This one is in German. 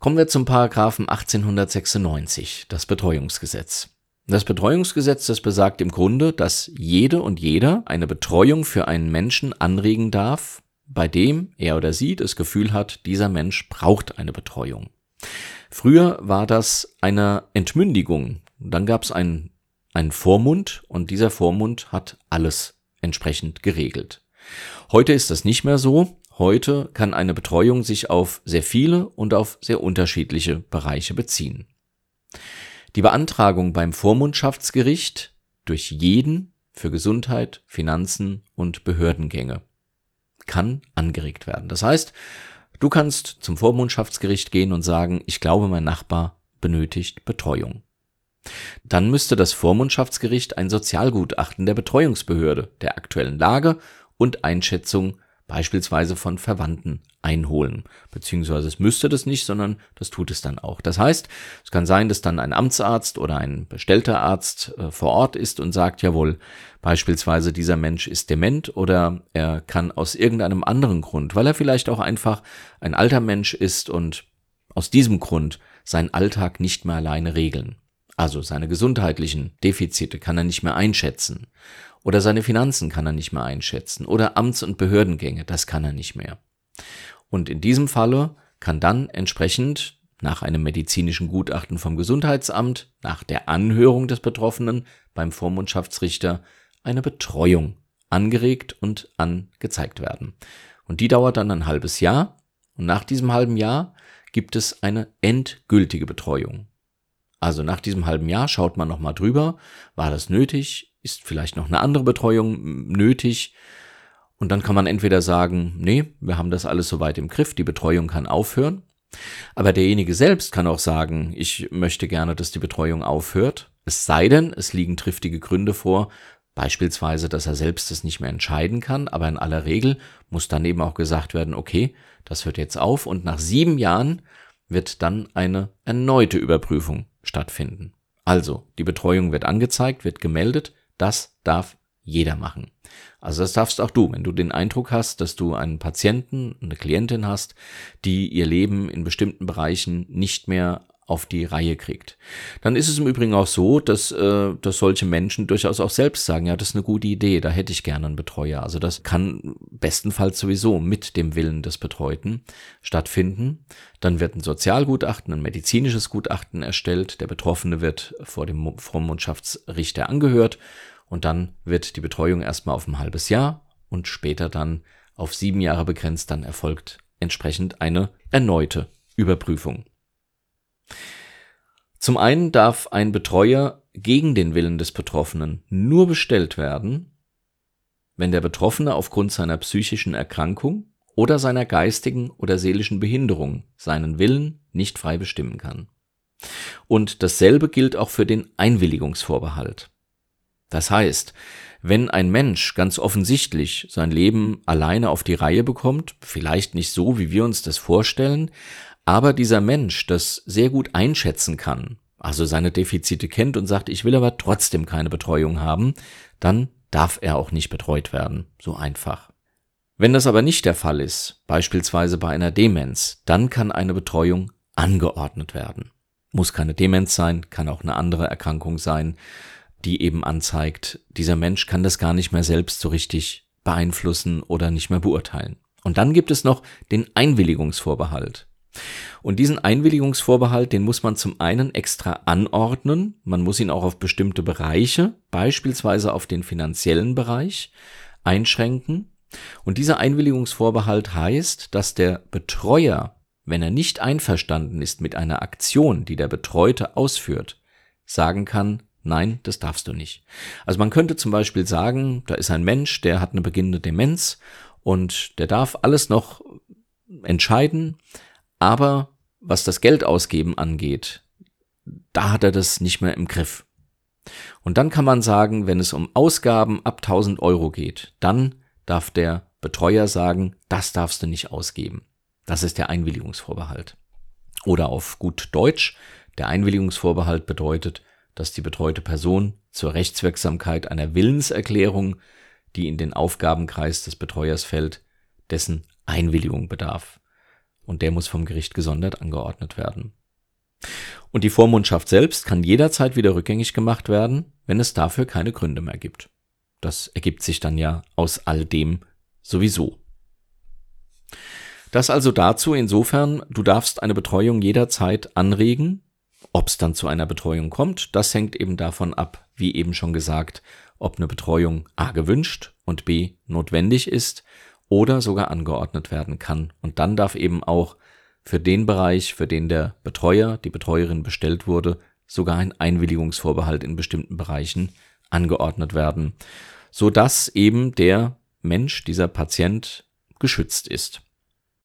Kommen wir zum Paragraphen 1896, das Betreuungsgesetz. Das Betreuungsgesetz, das besagt im Grunde, dass jede und jeder eine Betreuung für einen Menschen anregen darf, bei dem er oder sie das Gefühl hat, dieser Mensch braucht eine Betreuung. Früher war das eine Entmündigung. Dann gab es einen Vormund und dieser Vormund hat alles entsprechend geregelt. Heute ist das nicht mehr so. Heute kann eine Betreuung sich auf sehr viele und auf sehr unterschiedliche Bereiche beziehen. Die Beantragung beim Vormundschaftsgericht durch jeden für Gesundheit, Finanzen und Behördengänge kann angeregt werden. Das heißt, du kannst zum Vormundschaftsgericht gehen und sagen, ich glaube, mein Nachbar benötigt Betreuung. Dann müsste das Vormundschaftsgericht ein Sozialgutachten der Betreuungsbehörde, der aktuellen Lage und Einschätzung beispielsweise von Verwandten einholen. Beziehungsweise es müsste das nicht, sondern das tut es dann auch. Das heißt, es kann sein, dass dann ein Amtsarzt oder ein bestellter Arzt vor Ort ist und sagt, jawohl, beispielsweise dieser Mensch ist dement oder er kann aus irgendeinem anderen Grund, weil er vielleicht auch einfach ein alter Mensch ist und aus diesem Grund seinen Alltag nicht mehr alleine regeln. Also seine gesundheitlichen Defizite kann er nicht mehr einschätzen. Oder seine Finanzen kann er nicht mehr einschätzen. Oder Amts- und Behördengänge, das kann er nicht mehr. Und in diesem Falle kann dann entsprechend nach einem medizinischen Gutachten vom Gesundheitsamt, nach der Anhörung des Betroffenen beim Vormundschaftsrichter eine Betreuung angeregt und angezeigt werden. Und die dauert dann ein halbes Jahr. Und nach diesem halben Jahr gibt es eine endgültige Betreuung. Also nach diesem halben Jahr schaut man nochmal drüber, war das nötig, ist vielleicht noch eine andere Betreuung nötig und dann kann man entweder sagen, nee, wir haben das alles soweit im Griff, die Betreuung kann aufhören, aber derjenige selbst kann auch sagen, ich möchte gerne, dass die Betreuung aufhört, es sei denn, es liegen triftige Gründe vor, beispielsweise, dass er selbst es nicht mehr entscheiden kann, aber in aller Regel muss dann eben auch gesagt werden, okay, das hört jetzt auf und nach 7 Jahren wird dann eine erneute Überprüfung stattfinden. Also, die Betreuung wird angezeigt, wird gemeldet, das darf jeder machen. Also das darfst auch du, wenn du den Eindruck hast, dass du einen Patienten, eine Klientin hast, die ihr Leben in bestimmten Bereichen nicht mehr auf die Reihe kriegt. Dann ist es im Übrigen auch so, dass solche Menschen durchaus auch selbst sagen, ja, das ist eine gute Idee, da hätte ich gerne einen Betreuer. Also das kann bestenfalls sowieso mit dem Willen des Betreuten stattfinden. Dann wird ein Sozialgutachten, ein medizinisches Gutachten erstellt, der Betroffene wird vor dem Vormundschaftsrichter angehört und dann wird die Betreuung erstmal auf ein halbes Jahr und später dann auf 7 Jahre begrenzt, dann erfolgt entsprechend eine erneute Überprüfung. Zum einen darf ein Betreuer gegen den Willen des Betroffenen nur bestellt werden, wenn der Betroffene aufgrund seiner psychischen Erkrankung oder seiner geistigen oder seelischen Behinderung seinen Willen nicht frei bestimmen kann. Und dasselbe gilt auch für den Einwilligungsvorbehalt. Das heißt, wenn ein Mensch ganz offensichtlich sein Leben alleine auf die Reihe bekommt, vielleicht nicht so, wie wir uns das vorstellen, aber dieser Mensch das sehr gut einschätzen kann, also seine Defizite kennt und sagt, ich will aber trotzdem keine Betreuung haben, dann darf er auch nicht betreut werden, so einfach. Wenn das aber nicht der Fall ist, beispielsweise bei einer Demenz, dann kann eine Betreuung angeordnet werden. Muss keine Demenz sein, kann auch eine andere Erkrankung sein, die eben anzeigt, dieser Mensch kann das gar nicht mehr selbst so richtig beeinflussen oder nicht mehr beurteilen. Und dann gibt es noch den Einwilligungsvorbehalt. Und diesen Einwilligungsvorbehalt, den muss man zum einen extra anordnen, man muss ihn auch auf bestimmte Bereiche, beispielsweise auf den finanziellen Bereich, einschränken. Und dieser Einwilligungsvorbehalt heißt, dass der Betreuer, wenn er nicht einverstanden ist mit einer Aktion, die der Betreute ausführt, sagen kann, nein, das darfst du nicht. Also man könnte zum Beispiel sagen, da ist ein Mensch, der hat eine beginnende Demenz und der darf alles noch entscheiden, aber was das Geld ausgeben angeht, da hat er das nicht mehr im Griff. Und dann kann man sagen, wenn es um Ausgaben ab 1.000 Euro geht, dann darf der Betreuer sagen, das darfst du nicht ausgeben. Das ist der Einwilligungsvorbehalt. Oder auf gut Deutsch, der Einwilligungsvorbehalt bedeutet, dass die betreute Person zur Rechtswirksamkeit einer Willenserklärung, die in den Aufgabenkreis des Betreuers fällt, dessen Einwilligung bedarf. und der muss vom Gericht gesondert angeordnet werden. Und die Vormundschaft selbst kann jederzeit wieder rückgängig gemacht werden, wenn es dafür keine Gründe mehr gibt. Das ergibt sich dann ja aus all dem sowieso. Das also dazu, insofern, du darfst eine Betreuung jederzeit anregen. Ob es dann zu einer Betreuung kommt, das hängt eben davon ab, wie eben schon gesagt, ob eine Betreuung A gewünscht und B notwendig ist oder sogar angeordnet werden kann. Und dann darf eben auch für den Bereich, für den der Betreuer, die Betreuerin bestellt wurde, sogar ein Einwilligungsvorbehalt in bestimmten Bereichen angeordnet werden, sodass eben der Mensch, dieser Patient, geschützt ist.